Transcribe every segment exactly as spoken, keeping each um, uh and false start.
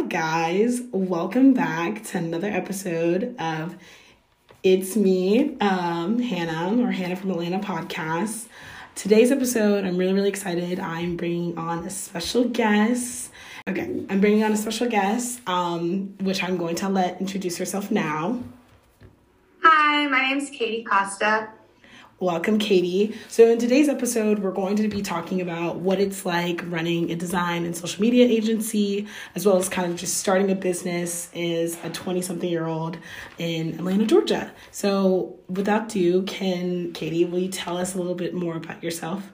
guys, welcome back to another episode of It's Me, um, Hannah, or Hannah from Atlanta podcast. Today's episode, I'm really, really excited. I'm bringing on a special guest. Okay, I'm bringing on a special guest, um, which I'm going to let introduce herself now. Hi, my name's Katie Costa. Welcome, Katie. So in today's episode, we're going to be talking about what it's like running a design and social media agency, as well as kind of just starting a business as a twenty-something-year-old in Atlanta, Georgia. So without ado, can Katie, will you tell us a little bit more about yourself?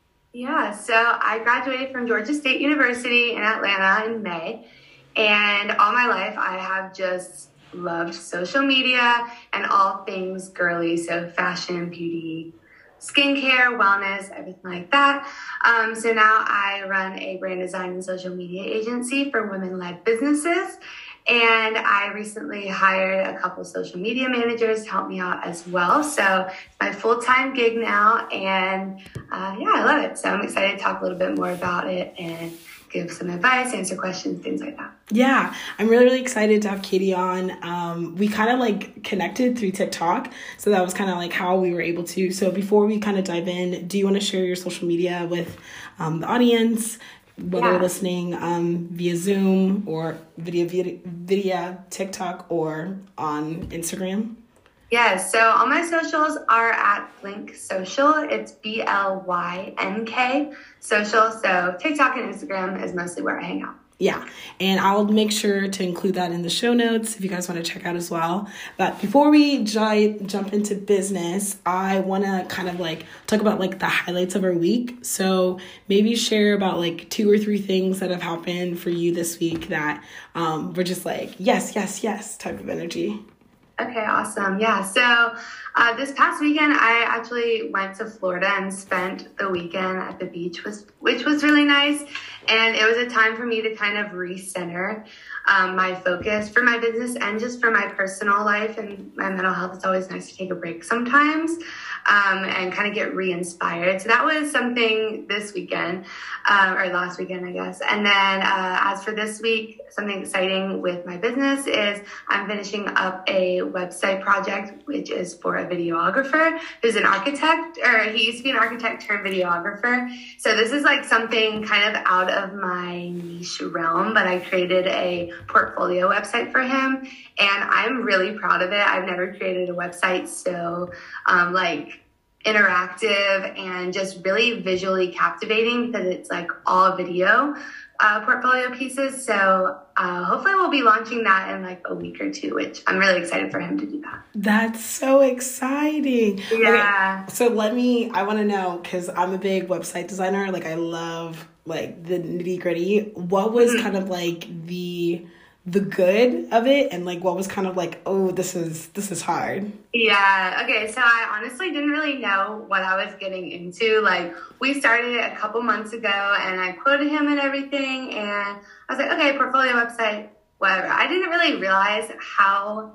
Yeah, so I graduated from Georgia State University in Atlanta in May, and all my life I have just loved social media and all things girly, so fashion, beauty, skincare, wellness, everything like that. Um, so now I run a brand design and social media agency for women-led businesses, and I recently hired a couple social media managers to help me out as well. So it's my full-time gig now, and uh, yeah, I love it. So I'm excited to talk a little bit more about it and give some advice, answer questions, things like that. Yeah, I'm really, really excited to have Katie on. Um, we kind of like connected through TikTok. So that was kind of like how we were able to. So before we kind of dive in, do you want to share your social media with um, the audience, whether Yeah. listening um, via Zoom or video, via, via TikTok or on Instagram? Yes, so all my socials are at Blynk Social. It's B L Y N K social. So TikTok and Instagram is mostly where I hang out. Yeah, and I'll make sure to include that in the show notes if you guys want to check out as well. But before we j- jump into business, I want to kind of like talk about like the highlights of our week. So maybe share about like two or three things that have happened for you this week that um, were just like, yes, yes, yes type of energy. Okay, awesome. Yeah, so uh, this past weekend, I actually went to Florida and spent the weekend at the beach, was, which was really nice. And it was a time for me to kind of recenter um, my focus for my business and just for my personal life and my mental health. It's always nice to take a break sometimes um, and kind of get re-inspired. So that was something this weekend, um, or last weekend, I guess. And then uh, as for this week, something exciting with my business is I'm finishing up a website project, which is for a videographer who's an architect, or he used to be an architect turned videographer. So this is like something kind of out of my niche realm, but I created a portfolio website for him, and I'm really proud of it. I've never created a website so um, like interactive and just really visually captivating, because it's like all video uh, portfolio pieces. So uh, hopefully we'll be launching that in like a week or two, which I'm really excited for him to do that. That's so exciting. Yeah. Okay, so let me, I want to know, because I'm a big website designer. Like I love like the nitty gritty. What was mm-hmm. kind of like the the good of it, and like what was kind of like, oh, this is this is hard? Yeah. Okay. So I honestly didn't really know what I was getting into. Like we started it a couple months ago, and I quoted him and everything, and I was like, okay, portfolio website, whatever. I didn't really realize how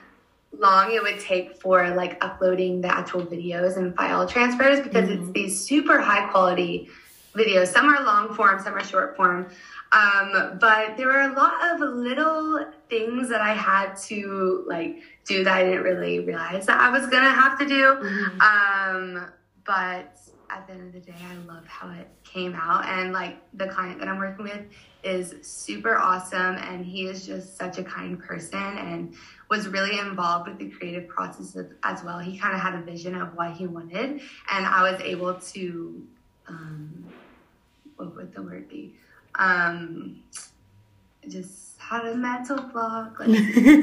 long it would take for like uploading the actual videos and file transfers, because mm-hmm. it's these super high quality videos. Some are long form, some are short form. Um, but there were a lot of little things that I had to like do that I didn't really realize that I was gonna have to do. Mm-hmm. Um, but at the end of the day, I love how it came out, and like the client that I'm working with is super awesome, and he is just such a kind person and was really involved with the creative process as well. He kind of had a vision of what he wanted, and I was able to, um, what would the word be? Um, just had a mental block. Like,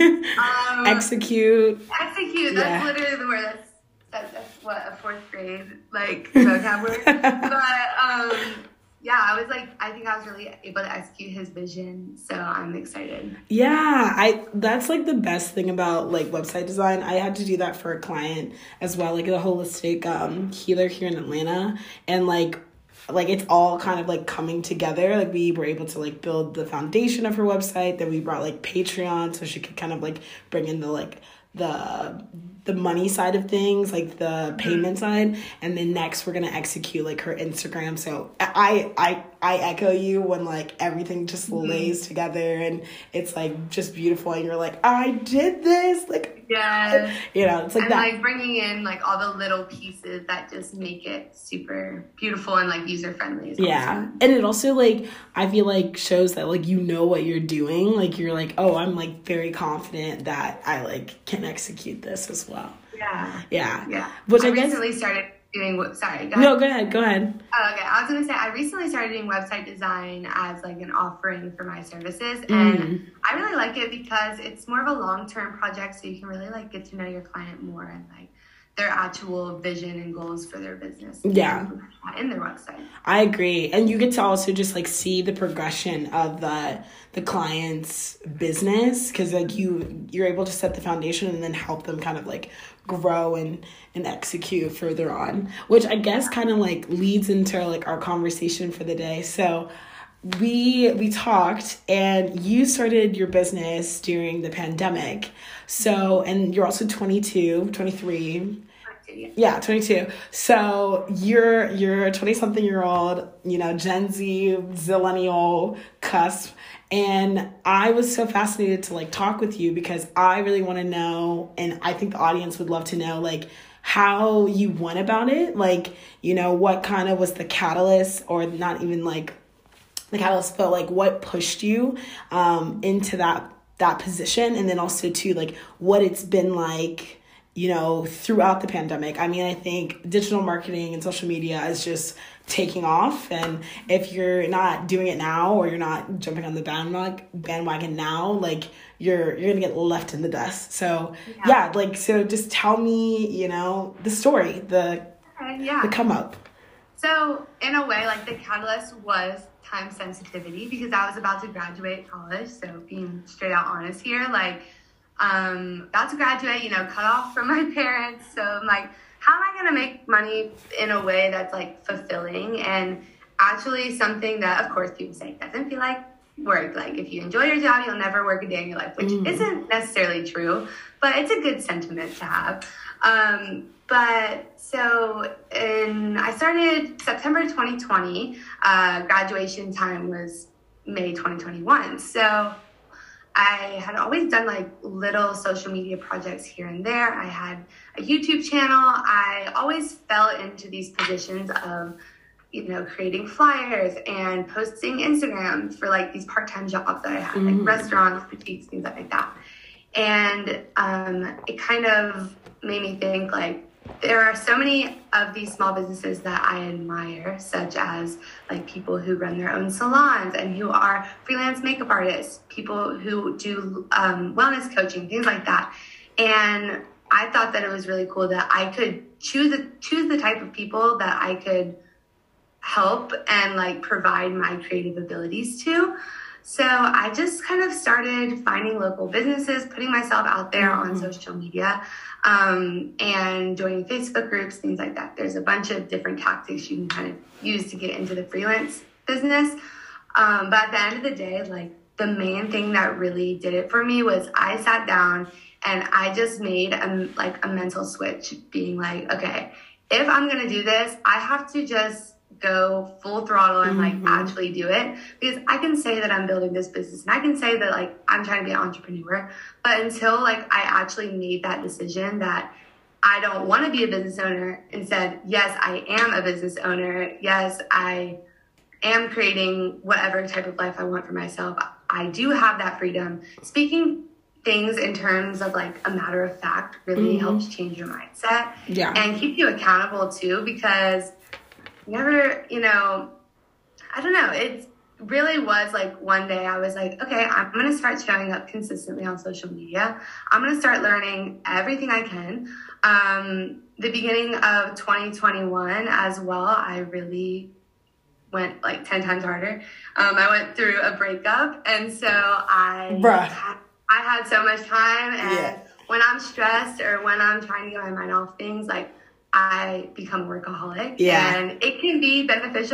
um, execute. Execute. That's yeah. literally the word. That's, that's that's what a fourth grade like vocab word. But um, yeah, I was like, I think I was really able to execute his vision. So I'm excited. Yeah, I that's like the best thing about like website design. I had to do that for a client as well, like a holistic um, healer here in Atlanta, and like. Like it's all kind of like coming together. Like we were able to like build the foundation of her website. Then we brought like Patreon so she could kind of like bring in the like the the money side of things, like the payment side, and then next we're gonna execute like her Instagram. So I I I echo you when like everything just mm-hmm. lays together and it's like just beautiful, and you're like, I did this, like yeah, you know, it's like and that. like bringing in like all the little pieces that just make it super beautiful and like user friendly. Yeah, and it also like I feel like shows that like you know what you're doing, like you're like, oh, I'm like very confident that I like can execute this as well. Yeah. Yeah. Yeah. Which I, I recently guess, started doing, sorry, go ahead. No, go ahead, go ahead. Oh, okay. I was going to say, I recently started doing website design as like an offering for my services. Mm. And I really like it because it's more of a long-term project. So you can really like get to know your client more and like their actual vision and goals for their business. Yeah. In their website. I agree. And you get to also just like see the progression of the the client's business, because like you you're able to set the foundation and then help them kind of like grow and and execute further on, which I guess kind of like leads into like our conversation for the day. So we we talked and you started your business during the pandemic. So, and you're also twenty-two, twenty-three. Yeah, twenty-two. So you're you're a twenty-something year old, you know, Gen Z, zillennial cusp. And I was so fascinated to like talk with you because I really want to know, and I think the audience would love to know, like how you went about it. Like, you know, what kind of was the catalyst, or not even like the catalyst, but like what pushed you um, into that that position, and then also to like what it's been like, you know, throughout the pandemic. I mean, I think digital marketing and social media is just taking off. And if you're not doing it now, or you're not jumping on the bandwagon bandwagon now, like you're you're gonna get left in the dust. So yeah, yeah like so just tell me, you know, the story, the okay, yeah. the come up. So in a way, like the catalyst was time sensitivity, because I was about to graduate college. So being straight out honest here, like um about to graduate, you know, cut off from my parents. So I'm like, how am I going to make money in a way that's like fulfilling and actually something that, of course, people say doesn't feel like work. Like if you enjoy your job, you'll never work a day in your life, which mm. isn't necessarily true, but it's a good sentiment to have. Um, but so in, I started September twenty twenty, uh, graduation time was May twenty twenty-one. So I had always done like little social media projects here and there. I had a YouTube channel. I always fell into these positions of, you know, creating flyers and posting Instagram for like these part-time jobs that I had, mm-hmm. like restaurants, boutiques, things like that. And um, it kind of made me think like, there are so many of these small businesses that I admire, such as like people who run their own salons and who are freelance makeup artists, people who do um, wellness coaching, things like that. And I thought that it was really cool that I could choose a, choose the type of people that I could help and like provide my creative abilities to. So I just kind of started finding local businesses, putting myself out there mm-hmm. on social media, um, and joining Facebook groups, things like that. There's a bunch of different tactics you can kind of use to get into the freelance business. Um, but at the end of the day, like the main thing that really did it for me was I sat down and I just made a, like a mental switch, being like, okay, if I'm going to do this, I have to just go full throttle and like mm-hmm. actually do it, because I can say that I'm building this business and I can say that like I'm trying to be an entrepreneur, but until like I actually made that decision that I don't want to be a business owner and said, yes, I am a business owner. Yes, I am creating whatever type of life I want for myself. I do have that freedom. Speaking things in terms of like a matter of fact really mm-hmm. helps change your mindset yeah. and keep you accountable too, because never, you know, I don't know. It really was like one day I was like, okay, I'm going to start showing up consistently on social media. I'm going to start learning everything I can. Um, the beginning of twenty twenty-one as well, I really went like ten times harder. Um, I went through a breakup. And so I, Bruh. I had so much time. And yeah. when I'm stressed or when I'm trying to get my mind off things, like I become a workaholic. Yeah. And it can be beneficial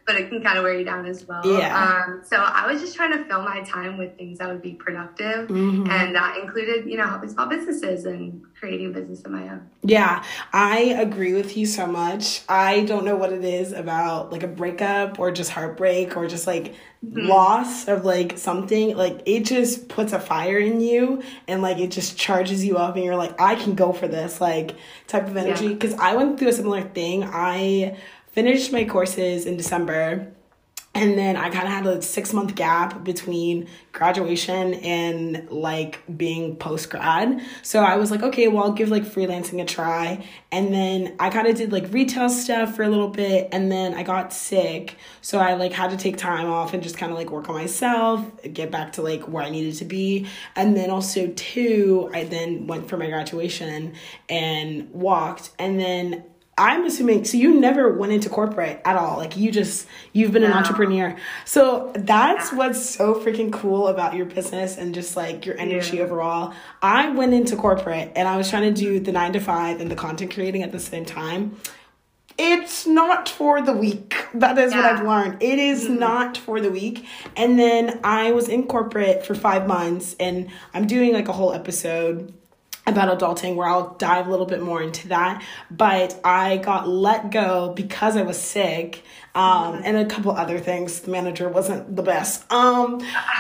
but it can kind of wear you down as well. Yeah. Um, so I was just trying to fill my time with things that would be productive, mm-hmm. and that included, you know, helping small businesses and creating a business of my own. Yeah, I agree with you so much. I don't know what it is about like a breakup or just heartbreak or just like mm-hmm. loss of like something. Like it just puts a fire in you and like it just charges you up and you're like, I can go for this like type of energy. Because yeah. I went through a similar thing. I finished my courses in December. And then I kind of had a six month gap between graduation and like being post grad. So I was like, okay, well, I'll give like freelancing a try. And then I kind of did like retail stuff for a little bit. And then I got sick. So I like had to take time off and just kind of like work on myself, get back to like where I needed to be. And then also too, I then went for my graduation and walked. And then I'm assuming, so you never went into corporate at all. Like you just, you've been no. an entrepreneur. So that's yeah. what's so freaking cool about your business and just like your energy yeah. overall. I went into corporate and I was trying to do the nine to five and the content creating at the same time. It's not for the weak. That is yeah. what I've learned. It is mm-hmm. not for the weak. And then I was in corporate for five months and I'm doing like a whole episode about adulting where I'll dive a little bit more into that. But I got let go because I was sick um, mm-hmm. and a couple other things. The manager wasn't the best. Um,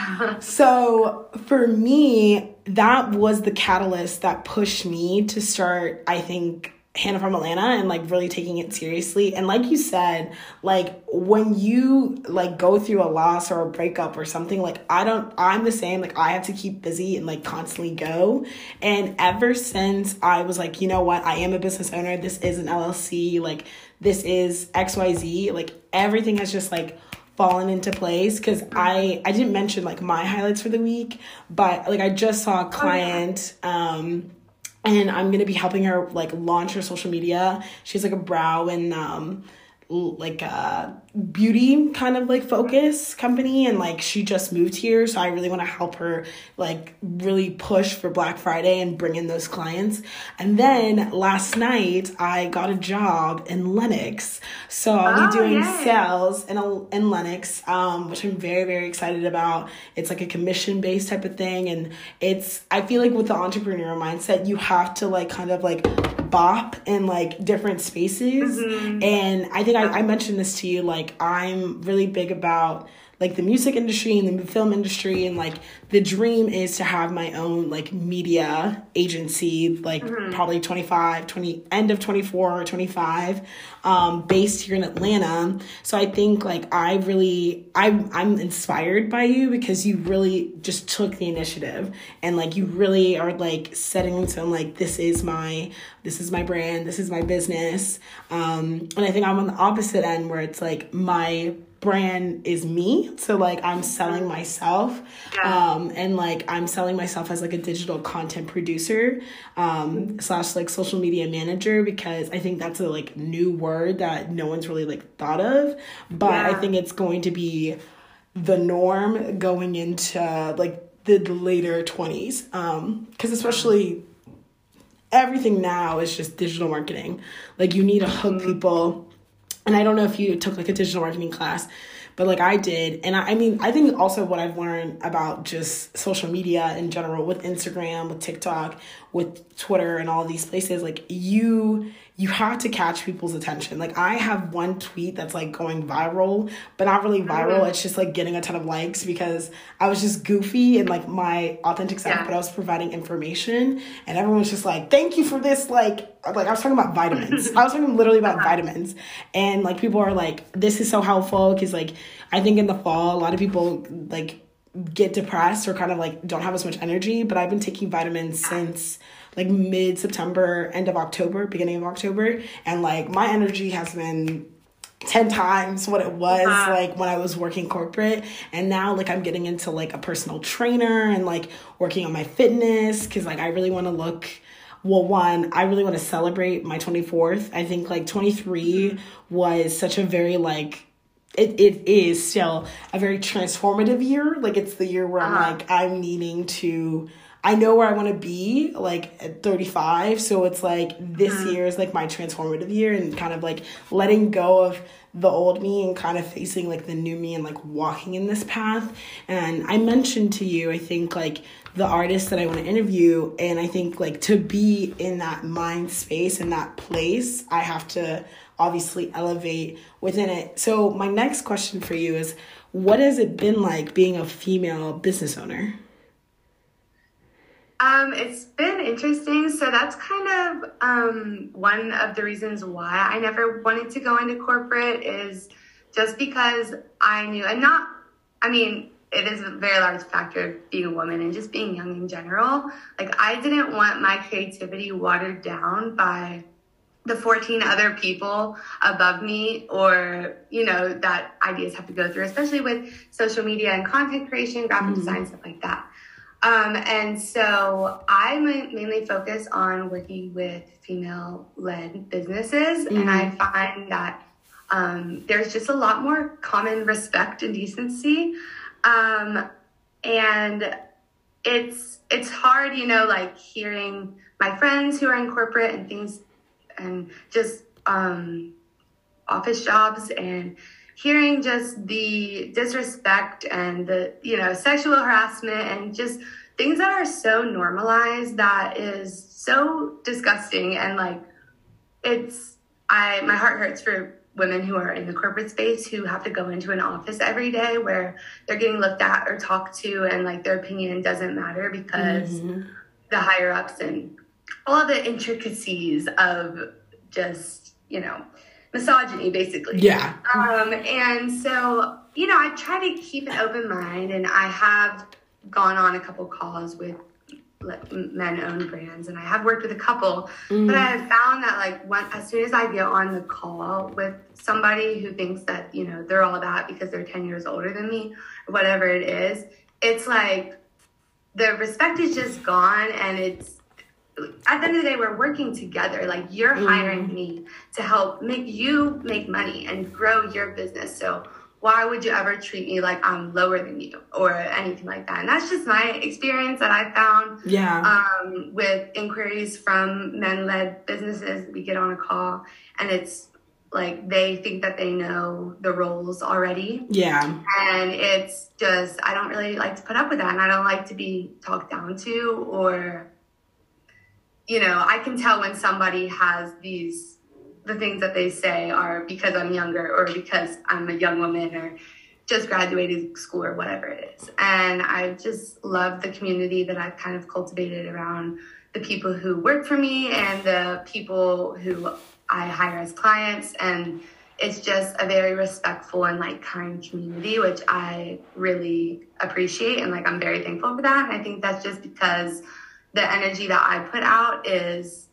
so for me, that was the catalyst that pushed me to start, I think, Hannah from Atlanta and like really taking it seriously. And like you said, like when you like go through a loss or a breakup or something, like I don't, I'm the same. Like I have to keep busy and like constantly go. And ever since I was like, you know what, I am a business owner. This is an L L C. Like this is X Y Z. Like everything has just like fallen into place. Cause I, I didn't mention like my highlights for the week, but like I just saw a client, oh, yeah. um, and I'm going to be helping her like launch her social media. She's like a brow and um like a beauty kind of like focus company. And like she just moved here. So I really want to help her like really push for Black Friday and bring in those clients. And then last night I got a job in Lenox. So I'll oh, be doing yay. sales in, a, in Lenox, um, which I'm very, very excited about. It's like a commission based type of thing. And it's, I feel like with the entrepreneur mindset, you have to like kind of like bop in like different spaces. Mm-hmm. And I think I, I mentioned this to you, like I'm really big about like the music industry and the film industry, and like the dream is to have my own like media agency, like mm-hmm. probably twenty-five, twenty end of twenty-four or twenty-five, um, based here in Atlanta. So I think like I really, I'm, I'm inspired by you because you really just took the initiative and like you really are like setting in stone, like this is my, this is my brand, this is my business. Um, and I think I'm on the opposite end where it's like my brand is me. So like I'm selling myself yeah. um and like I'm selling myself as like a digital content producer um slash like social media manager, because I think that's a like new word that no one's really like thought of, but yeah. I think it's going to be the norm going into like the later twenties, um because especially everything now is just digital marketing. Like you need to hook mm-hmm. people. And I don't know if you took like a digital marketing class, but like I did. And I, I mean, I think also what I've learned about just social media in general with Instagram, with TikTok, with Twitter and all these places, like you, you have to catch people's attention. Like I have one tweet that's like going viral, but not really viral. Mm-hmm. It's just like getting a ton of likes because I was just goofy and like my authentic self, yeah. but I was providing information and everyone's just like, thank you for this. Like, like I was talking about vitamins. I was talking literally about vitamins, and like people are like, this is so helpful. Cause like, I think in the fall, a lot of people like get depressed or kind of like don't have as much energy, but I've been taking vitamins since like mid-September, end of October, beginning of October. And like my energy has been ten times what it was uh-huh. like when I was working corporate. And now like I'm getting into like a personal trainer and like working on my fitness. Cause like I really want to look, well, one, I really want to celebrate my twenty-fourth. I think like twenty-three was such a very like, It it is still a very transformative year. Like it's the year where uh-huh. I'm like, I'm needing to I know where I want to be, like, at thirty-five. So it's like this Mm. year is like my transformative year, and kind of like letting go of the old me and kind of facing like the new me and like walking in this path. And I mentioned to you, I think, like, the artist that I want to interview, and I think like to be in that mind space and that place, I have to obviously elevate within it. So my next question for you is, what has it been like being a female business owner? Um, it's been interesting. So that's kind of um, one of the reasons why I never wanted to go into corporate, is just because I knew, and not, I mean, it is a very large factor of being a woman and just being young in general. Like, I didn't want my creativity watered down by the fourteen other people above me, or, you know, that ideas have to go through, especially with social media and content creation, graphic mm-hmm. design, stuff like that. Um, and so I mainly focus on working with female-led businesses, mm-hmm. and I find that um, there's just a lot more common respect and decency. Um, and it's it's hard, you know, like hearing my friends who are in corporate and things, and just um, office jobs, and hearing just the disrespect and the, you know, sexual harassment and just things that are so normalized that is so disgusting. And like, it's, I, my heart hurts for women who are in the corporate space who have to go into an office every day where they're getting looked at or talked to, and like their opinion doesn't matter because mm-hmm. the higher ups and all the intricacies of just, you know, misogyny, basically. Yeah. Um, and so, you know, I try to keep an open mind, and I have gone on a couple calls with men-owned brands, and I have worked with a couple, mm. but I have found that like when, as soon as I get on the call with somebody who thinks that, you know, they're all that because they're ten years older than me, or whatever it is, it's like the respect is just gone. And it's, at the end of the day, we're working together. Like, you're mm. hiring me to help make you make money and grow your business. So why would you ever treat me like I'm lower than you or anything like that? And that's just my experience that I found yeah. um, with inquiries from men-led businesses. We get on a call, and it's like they think that they know the roles already. Yeah. And it's just, I don't really like to put up with that. And I don't like to be talked down to, or, you know, I can tell when somebody has these, the things that they say are because I'm younger, or because I'm a young woman, or just graduated school, or whatever it is. And I just love the community that I've kind of cultivated around the people who work for me and the people who I hire as clients. And it's just a very respectful and like kind community, which I really appreciate. And like, I'm very thankful for that. And I think that's just because the energy that I put out is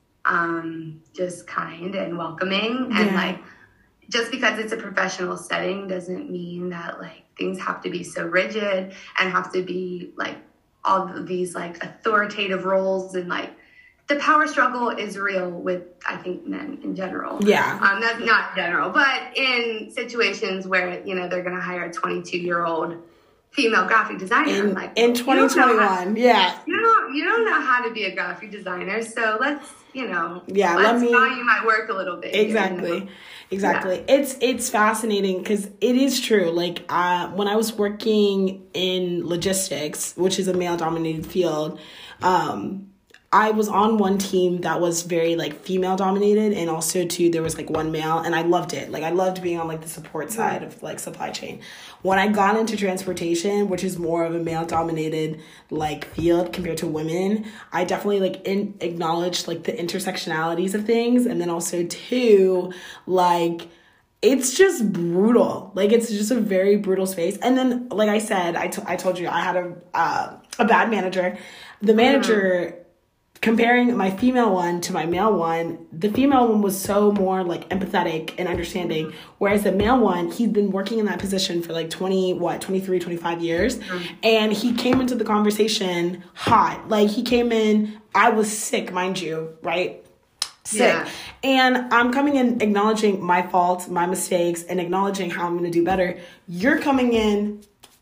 um, just kind and welcoming. And yeah. like, just because it's a professional setting doesn't mean that like things have to be so rigid and have to be like all of these like authoritative roles. And like, the power struggle is real with, I think, men in general. Yeah. Um, that's not general, but in situations where, you know, they're going to hire a twenty-two year old female graphic designer. In, like, in twenty twenty-one, to, yeah. You don't, you don't know how to be a graphic designer, so let's, you know, yeah, let's let me, value my work a little bit. Exactly. Here, you know? Exactly. Yeah. It's it's fascinating because it is true. Like, uh, when I was working in logistics, which is a male-dominated field, um, I was on one team that was very like female dominated, and also too there was like one male, and I loved it. Like, I loved being on like the support side of like supply chain. When I got into transportation, which is more of a male dominated like field compared to women, I definitely like in, acknowledged like the intersectionalities of things, and then also too like it's just brutal. Like, it's just a very brutal space. And then, like I said, I, t- I told you I had a uh, a bad manager. The manager. Mm-hmm. Comparing my female one to my male one, the female one was so more like empathetic and understanding, whereas the male one, he'd been working in that position for like twenty, what, twenty-three, twenty-five years. Mm-hmm. And he came into the conversation hot. Like, he came in, I was sick, mind you, right? Sick. Yeah. And I'm coming in acknowledging my faults, my mistakes, and acknowledging how I'm going to do better. You're coming in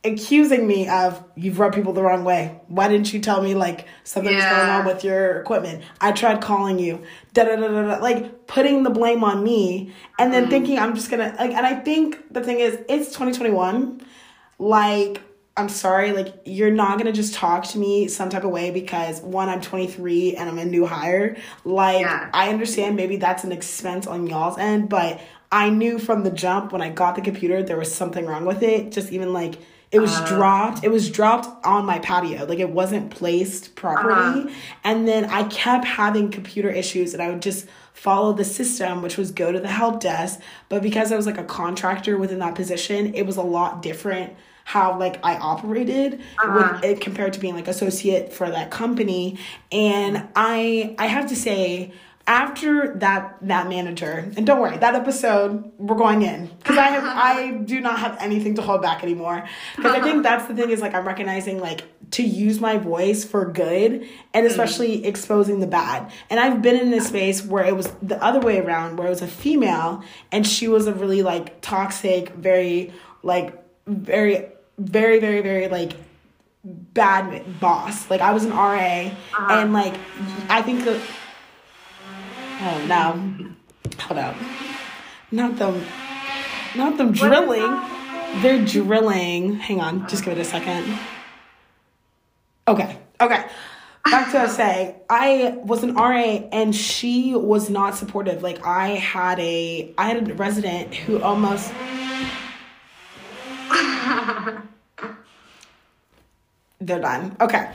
accusing me of, you've rubbed people the wrong way. Why didn't you tell me, like, something was Yeah. going on with your equipment? I tried calling you. Da da da da da. Like, putting the blame on me and then Mm. thinking I'm just gonna, like, and I think the thing is, it's twenty twenty-one. Like, I'm sorry, like, you're not gonna just talk to me some type of way because, one, I'm twenty-three and I'm a new hire. Like, Yeah. I understand maybe that's an expense on y'all's end, but I knew from the jump when I got the computer there was something wrong with it. Just even, like, it was Uh. dropped. It was dropped on my patio. Like, it wasn't placed properly. Uh-huh. And then I kept having computer issues, and I would just follow the system, which was go to the help desk. But because I was, like, a contractor within that position, it was a lot different how, like, I operated Uh-huh. with it compared to being, like, associate for that company. And I I have to say, after that that manager, and don't worry, that episode, we're going in. Because I have I do not have anything to hold back anymore. Because I think that's the thing is, like, I'm recognizing, like, to use my voice for good and especially exposing the bad. And I've been in this space where it was the other way around, where it was a female and she was a really, like, toxic, very, like, very, very, very, very, like, bad boss. Like, I was an R A Uh-huh. and, like, I think the... Oh, no. Hold up. Not them. Not them drilling. They're drilling. Hang on. Just give it a second. Okay. Okay. Back to what I was saying. I was an R A and she was not supportive. Like, I had a, I had a resident who almost... They're done. Okay.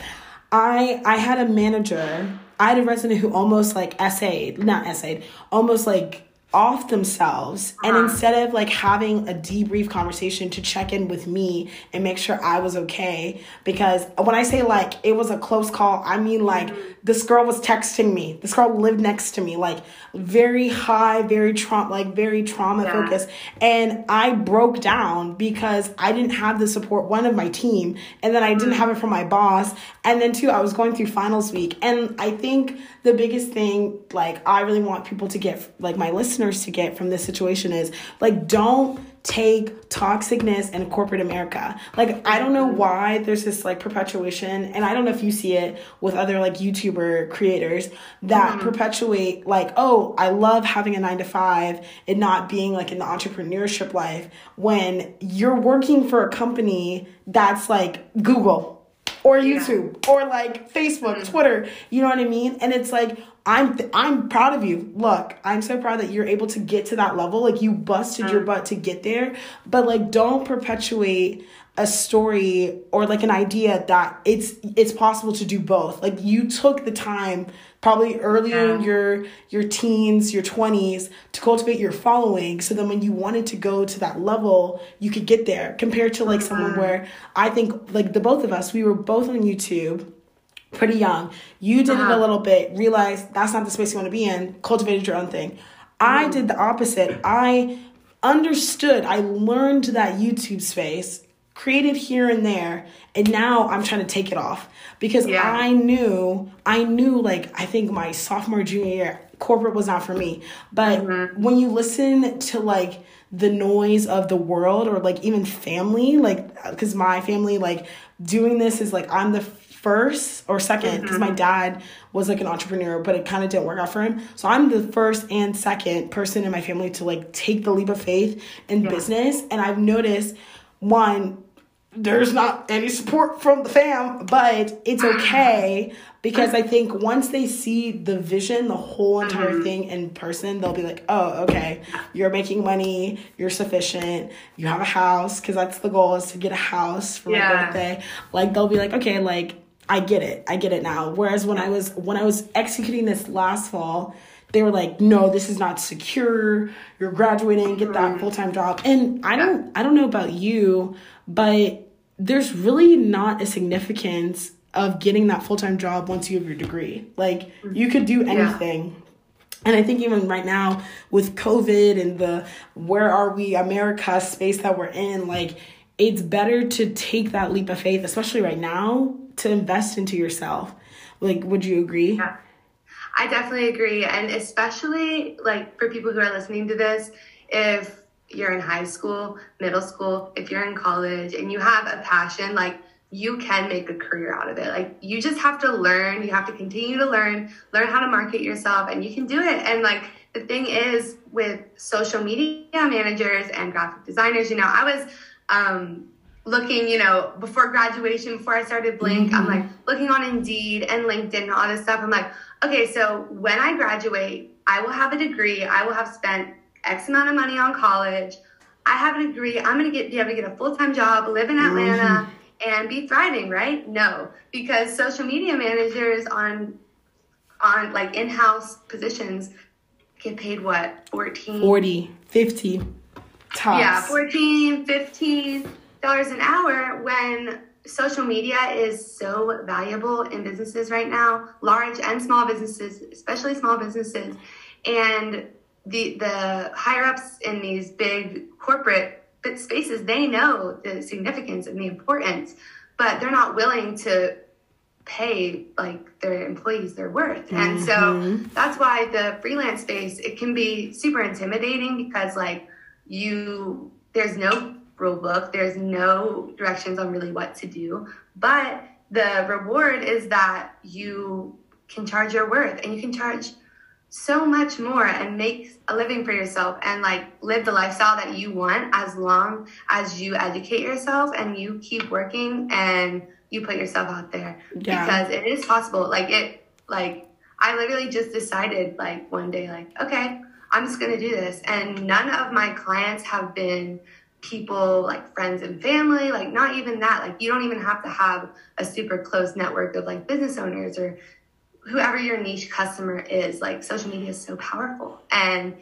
I I had a manager. I had a resident who almost, like, essayed, not essayed, almost, like, off themselves. And Uh-huh. instead of, like, having a debrief conversation to check in with me and make sure I was okay, because when I say, like, it was a close call, I mean, like, this girl was texting me. This girl lived next to me, like, very high, very trauma, like, very trauma Yeah. focused. And I broke down because I didn't have the support, one, of my team, and then I didn't have it from my boss. And then, two, I was going through finals week. And I think the biggest thing, like, I really want people to get, like, my listeners to get from this situation is, like, don't take toxicness in corporate America. Like, I don't know why there's this, like, perpetuation, and I don't know if you see it with other, like, YouTuber creators that Mm-hmm. perpetuate, like, oh, I love having a nine to five and not being, like, in the entrepreneurship life when you're working for a company that's like Google or YouTube or, like, Facebook, Mm-hmm. Twitter, you know what I mean? And it's like, I'm I'm proud of you. Look, I'm so proud that you're able to get to that level. Like, you busted your butt to get there. But, like, don't perpetuate a story or, like, an idea that it's it's possible to do both. Like, you took the time probably earlier Yeah. in your your teens, your twenties to cultivate your following, so then when you wanted to go to that level, you could get there, compared to, like, someone where I think, like, the both of us, we were both on YouTube pretty young. You did it Uh-huh. a little bit, realized that's not the space you want to be in, cultivated your own thing. I did the opposite. I understood, I learned that YouTube space, created here and there, and now I'm trying to take it off because Yeah. I knew, I knew, like, I think my sophomore, junior year, corporate was not for me. But when you listen to, like, the noise of the world or, like, even family, like, because my family, like, doing this is, like, I'm the first or second because my dad was, like, an entrepreneur, but it kind of didn't work out for him. So I'm the first and second person in my family to, like, take the leap of faith in Yeah. business. And I've noticed, one, there's not any support from the fam, but it's okay because I think once they see the vision, the whole entire thing in person, they'll be like, oh, okay, you're making money, you're sufficient, you have a house, because that's the goal, is to get a house for my Yeah. birthday. Like, they'll be like, okay, like, I get it. I get it now. Whereas when I was when I was executing this last fall, they were like, no, this is not secure. You're graduating, get that full-time job. And I don't I don't know about you, but there's really not a significance of getting that full-time job once you have your degree. Like, you could do anything. And I think even right now with COVID and the where are we America space that we're in, like, it's better to take that leap of faith, especially right now, to invest into yourself. Like, would you agree? Yeah. I definitely agree. And especially, like, for people who are listening to this, if you're in high school, middle school, if you're in college and you have a passion, like you can make a career out of it. Like you just have to learn, you have to continue to learn, learn how to market yourself, and you can do it. And like the thing is with social media managers and graphic designers, you know, I was um, looking, you know, before graduation, before I started Blink, mm-hmm. I'm like looking on Indeed and LinkedIn and all this stuff. I'm like, okay, so when I graduate, I will have a degree. I will have spent X amount of money on college. I have a degree. I'm going to get be able to get a full-time job, live in Atlanta, mm-hmm. and be thriving, right? No, because social media managers on, on like in-house positions get paid what? fourteen forty, fifty tops. Yeah, fourteen, fifteen dollars an hour when social media is so valuable in businesses right now, large and small businesses, especially small businesses. And the the higher ups in these big corporate spaces, they know the significance and the importance, but they're not willing to pay like their employees their worth. Mm-hmm. And so that's why the freelance space, it can be super intimidating because like you, there's no rule book, there's no directions on really what to do, but the reward is that you can charge your worth and you can charge so much more and make a living for yourself and like live the lifestyle that you want as long as you educate yourself and you keep working and you put yourself out there. Yeah. Because it is possible. Like it, like I literally just decided like one day, like, okay, I'm just going to do this. And none of my clients have been people like friends and family, like not even that. Like you don't even have to have a super close network of like business owners or whoever your niche customer is. Like social media is so powerful, and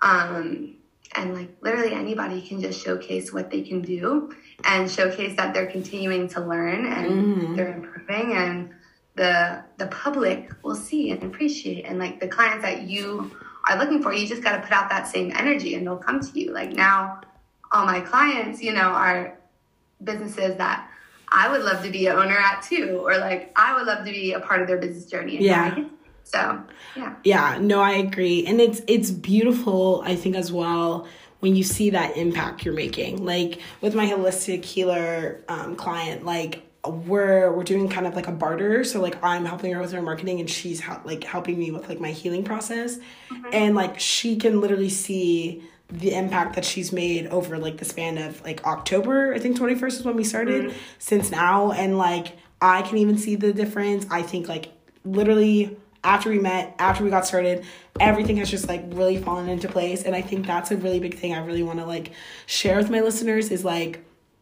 um and like literally anybody can just showcase what they can do and showcase that they're continuing to learn and mm-hmm. they're improving, and the the public will see and appreciate. And like the clients that you are looking for, you just got to put out that same energy and they'll come to you. Like now all my clients, you know, are businesses that I would love to be an owner at too, or like I would love to be a part of their business journey. And yeah. So, yeah. Yeah, no, I agree. And it's it's beautiful, I think, as well, when you see that impact you're making. Like with my holistic healer um, client, like we're we're doing kind of like a barter. So like I'm helping her with her marketing and she's ha- like helping me with like my healing process. Mm-hmm. And like she can literally see the impact that she's made over like the span of like October, I think twenty-first is when we started, mm-hmm. since now. And like I can even see the difference. I think like literally after we met, after we got started, everything has just like really fallen into place. And I think that's a really big thing I really want to like share with my listeners is like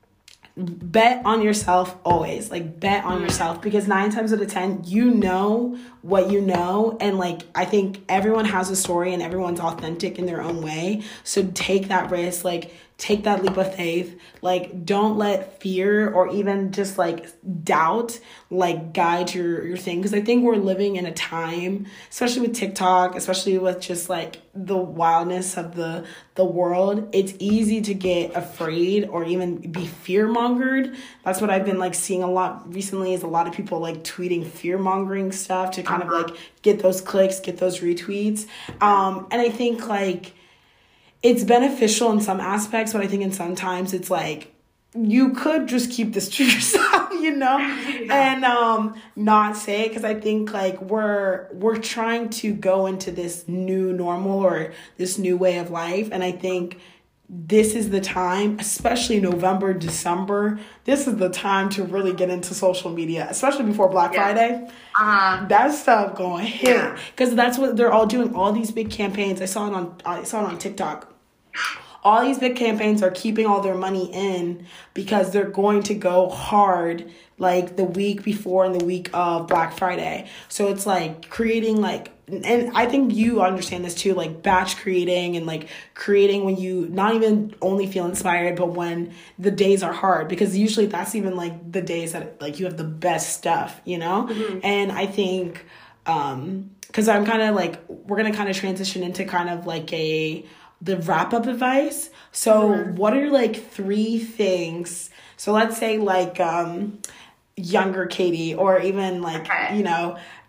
bet on yourself always. Like bet on yourself, because nine times out of ten, you know what you know. And like, I think everyone has a story and everyone's authentic in their own way. So take that risk, like take that leap of faith. Like don't let fear or even just like doubt like guide your, your thing. Cause I think we're living in a time, especially with TikTok, especially with just like the wildness of the, the world. It's easy to get afraid or even be fear mongered. That's what I've been like seeing a lot recently, is a lot of people like tweeting fear mongering stuff to kind uh-huh. of like get those clicks, get those retweets. Um, and I think like it's beneficial in some aspects, but I think in sometimes it's like you could just keep this to yourself, you know, yeah. and um, not say it, because I think like we're we're trying to go into this new normal or this new way of life, and I think this is the time, especially November, December. This is the time to really get into social media, especially before Black yeah. Friday. Uh-huh. That stuff going to hit, because yeah. that's what they're all doing. All these big campaigns. I saw it on I saw it on TikTok. All these big campaigns are keeping all their money in because they're going to go hard like the week before and the week of Black Friday. So it's like creating like, and I think you understand this too, like batch creating and like creating when you not even only feel inspired, but when the days are hard, because usually that's even like the days that like you have the best stuff, you know? Mm-hmm. And I think, um, cause I'm kind of like, we're going to kind of transition into kind of like a, the wrap up advice. So mm-hmm. what are like three things? So let's say like, um, younger Katie, or even like, okay. you know,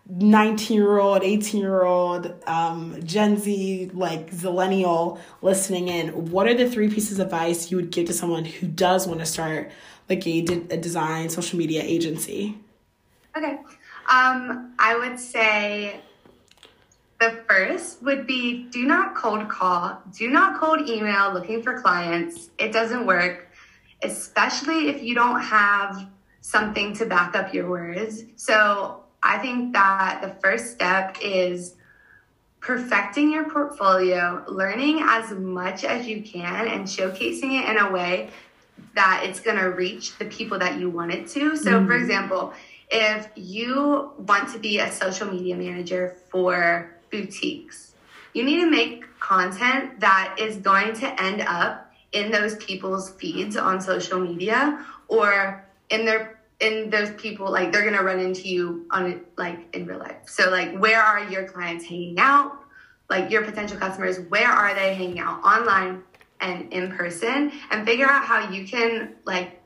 nineteen-year-old, eighteen-year-old, um, Gen Z, like Zillennial listening in, what are the three pieces of advice you would give to someone who does want to start like a, a design social media agency? Okay. Um, I would say the first would be do not cold call, do not cold email looking for clients. It doesn't work, especially if you don't have something to back up your words. So I think that the first step is perfecting your portfolio, learning as much as you can and showcasing it in a way that it's going to reach the people that you want it to. So mm-hmm. for example, if you want to be a social media manager for boutiques, you need to make content that is going to end up in those people's feeds on social media or in their in those people, like they're going to run into you on it, like in real life. So like, where are your clients hanging out? Like your potential customers, where are they hanging out online and in person? And figure out how you can like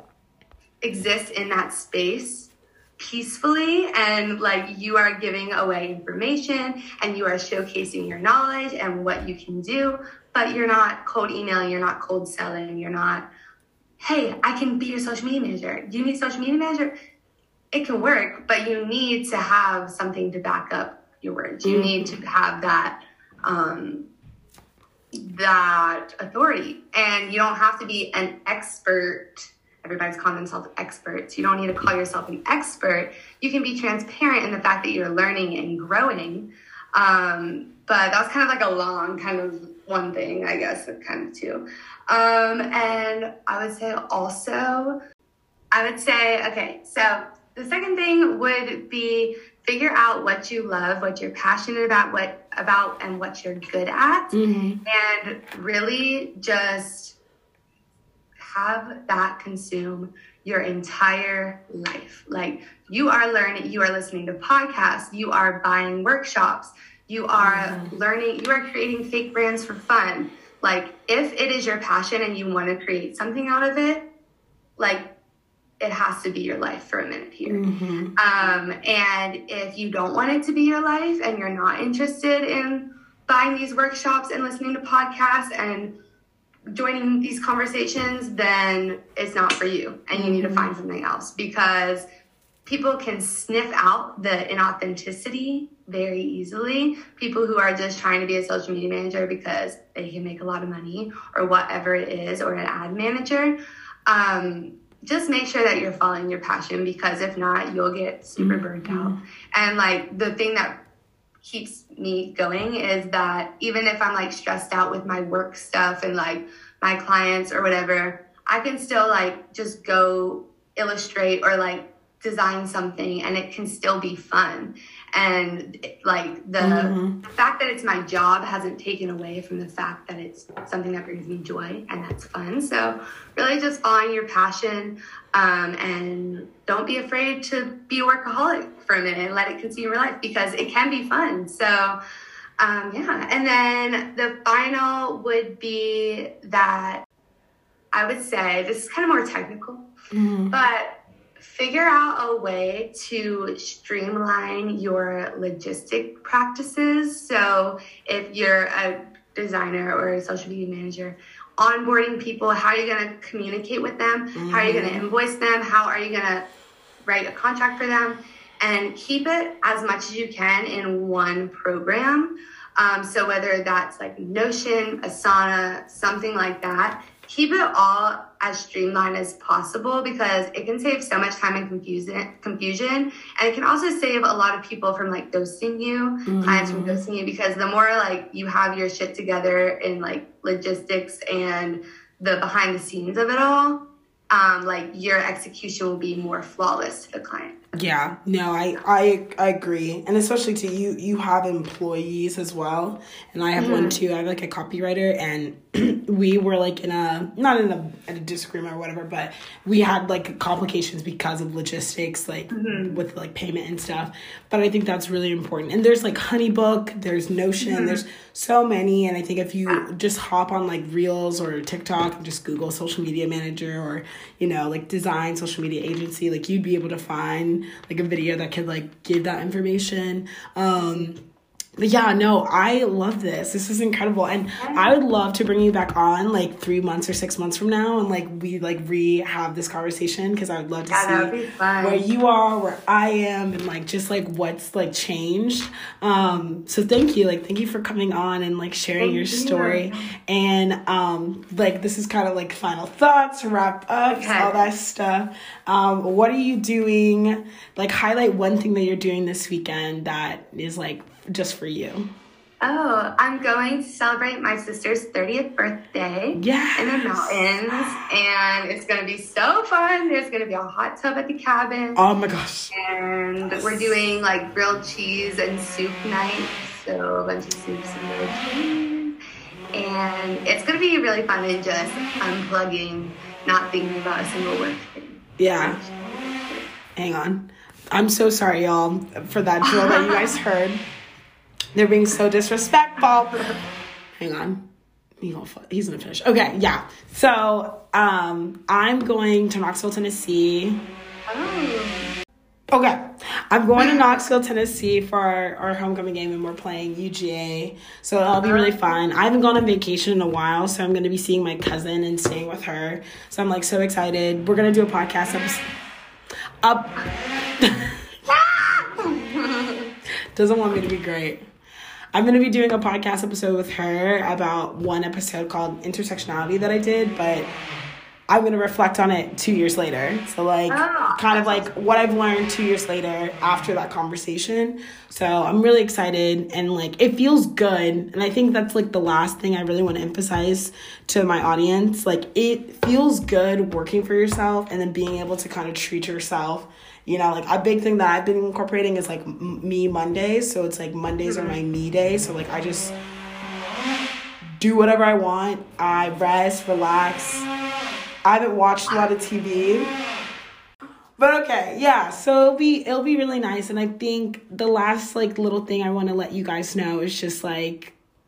exist in that space peacefully, and like you are giving away information and you are showcasing your knowledge and what you can do, but you're not cold emailing, you're not cold selling, you're not, hey, I can be your social media manager. You need a social media manager? It can work, but you need to have something to back up your words. You need to have that um, that authority. And you don't have to be an expert. Everybody's calling themselves experts. You don't need to call yourself an expert. You can be transparent in the fact that you're learning and growing. Um, but that was kind of like a long kind of one thing, I guess, kind of two. Um, and I would say also, I would say, okay, so the second thing would be figure out what you love, what you're passionate about, what about, and what you're good at, mm-hmm. and really just have that consume your entire life. Like you are learning, you are listening to podcasts, you are buying workshops, you are mm-hmm. learning, you are creating fake brands for fun. Like, if it is your passion and you want to create something out of it, like, it has to be your life for a minute here. Mm-hmm. Um, and if you don't want it to be your life and you're not interested in buying these workshops and listening to podcasts and joining these conversations, then it's not for you. And you need to find something else, because people can sniff out the inauthenticity very easily. People who are just trying to be a social media manager because they can make a lot of money or whatever it is, or an ad manager. Um, just make sure that you're following your passion, because if not, you'll get super burned mm-hmm. out. And like the thing that keeps me going is that even if I'm like stressed out with my work stuff and like my clients or whatever, I can still like just go illustrate or like design something, and it can still be fun. And like the mm-hmm. fact that it's my job hasn't taken away from the fact that it's something that brings me joy and that's fun. So really just following your passion, um, and don't be afraid to be a workaholic for a minute and let it consume your life, because it can be fun. So um, yeah. And then the final would be that I would say, this is kind of more technical, mm-hmm. but figure out a way to streamline your logistic practices. So if you're a designer or a social media manager, onboarding people, how are you going to communicate with them? Mm-hmm. How are you going to invoice them? How are you going to write a contract for them? And keep it as much as you can in one program. Um, so whether that's like Notion, Asana, something like that, keep it all as streamlined as possible, because it can save so much time and confusion, confusion. And it can also save a lot of people from like ghosting you, mm-hmm. clients from ghosting you, because the more like you have your shit together in like logistics and the behind the scenes of it all, um, like your execution will be more flawless to the client. Yeah, no, I, I I agree. And especially to you, you have employees as well. And I have mm-hmm. one too. I have like a copywriter, and we were like in a, not in a, in a disagreement or whatever, but we had like complications because of logistics, like mm-hmm. with like payment and stuff. But I think that's really important. And there's like Honeybook, there's Notion, mm-hmm. there's so many. And I think if you just hop on like Reels or TikTok and just Google social media manager or, you know, like design social media agency, like you'd be able to find like a video that could like give that information. Um, But yeah, no, I love this. This is incredible. And I would love to bring you back on like three months or six months from now and like we like re-have this conversation because I would love to yeah, see where you are, where I am, and like just like what's like changed. Um, so thank you. Like thank you for coming on and like sharing thank your story. You. And um, like this is kind of like final thoughts, wrap up, okay. all that stuff. Um, what are you doing? Like highlight one thing that you're doing this weekend that is like just for you. Oh, I'm going to celebrate my sister's thirtieth birthday yes. in the mountains, and it's going to be so fun. There's going to be a hot tub at the cabin. Oh my gosh. And yes. we're doing like grilled cheese and soup night, so a bunch of soups and grilled cheese. And it's going to be really fun and just unplugging, not thinking about a single work thing. Yeah. Hang on. I'm so sorry, y'all, for that drill that you guys heard. They're being so disrespectful. Hang on. He gonna, he's gonna finish. Okay, yeah. So, um, I'm going to Knoxville, Tennessee. Oh. Okay. I'm going to Knoxville, Tennessee for our, our homecoming game, and we're playing U G A. So that'll be really fun. I haven't gone on vacation in a while, so I'm going to be seeing my cousin and staying with her. So I'm, like, so excited. We're going to do a podcast episode. Up. Doesn't want me to be great. I'm going to be doing a podcast episode with her about one episode called Intersectionality that I did, but I'm going to reflect on it two years later. So, like, oh, kind of like what I've learned two years later after that conversation. So I'm really excited, and, like, it feels good. And I think that's, like, the last thing I really want to emphasize to my audience. Like, it feels good working for yourself and then being able to kind of treat yourself. You know, like, a big thing that I've been incorporating is, like, m- me Mondays. So it's, like, Mondays mm-hmm. are my me day. So, like, I just do whatever I want. I rest, relax. I haven't watched a lot of T V. But, okay, yeah. So it'll be, it'll be really nice. And I think the last, like, little thing I want to let you guys know is just, like,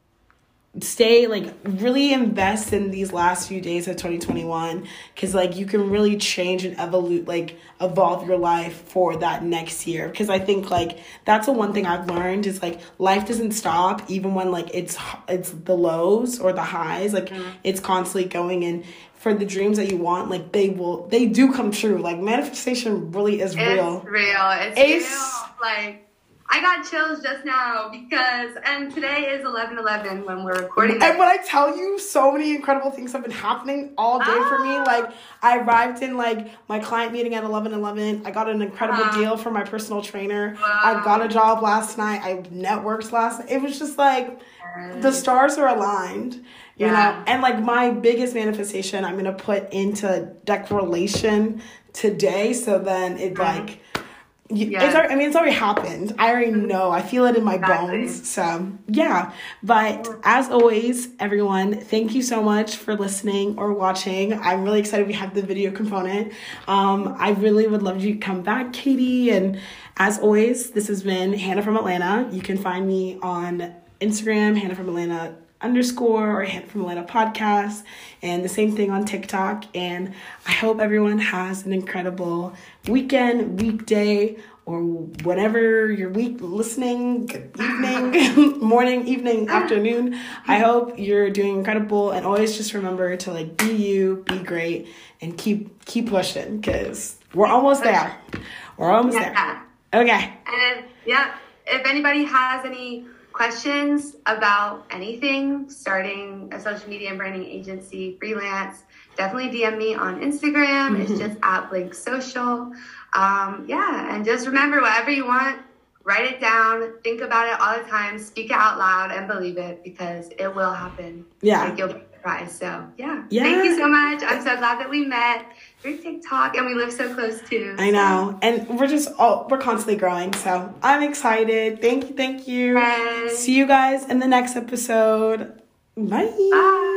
stay, like, really invest in these last few days of twenty twenty-one, because, like, you can really change and evolve, like, evolve your life for that next year. Because I think, like, that's the one thing I've learned is, like, life doesn't stop even when, like, it's it's the lows or the highs. Like, mm-hmm. it's constantly going. And for the dreams that you want, like, they will, they do come true. Like, manifestation really is real. It's real. It's, it's real. Like, I got chills just now because, and today is eleven eleven when we're recording. And when I tell you, so many incredible things have been happening all day ah. for me. Like, I arrived in, like, my client meeting at eleven eleven. I got an incredible uh, deal from my personal trainer. Wow. I got a job last night. I networked last night. It was just like, yes. the stars are aligned. You yeah. know, and, like, my biggest manifestation I'm going to put into declaration today. So then it, mm-hmm. like, yeah. it's already, I mean, it's already happened. I already know. I feel it in my exactly. bones. So, yeah. But as always, everyone, thank you so much for listening or watching. I'm really excited we have the video component. Um, I really would love you to come back, Katie. And as always, this has been Hannah from Atlanta. You can find me on Instagram, Hannah from Atlanta underscore or Hannah from Atlanta podcast, and the same thing on TikTok. And I hope everyone has an incredible weekend, weekday, or whenever you're week listening, good evening, morning, evening, afternoon. I hope you're doing incredible, and always just remember to, like, be you, be great, and keep keep pushing, because we're almost there. We're almost yeah. there. Okay. And yeah, if anybody has any questions about anything, starting a social media and branding agency, freelance, definitely D M me on Instagram. Mm-hmm. It's just at Blink Social. Um, yeah, and just remember, whatever you want, write it down, think about it all the time, speak it out loud, and believe it, because it will happen. Yeah. Like, you'll be surprised. So, yeah. yeah. Thank you so much. I'm so glad that we met through TikTok, and we live so close, too. I know. And we're just, all, we're constantly growing. So, I'm excited. Thank you. Thank you. Bye. See you guys in the next episode. Bye. Bye.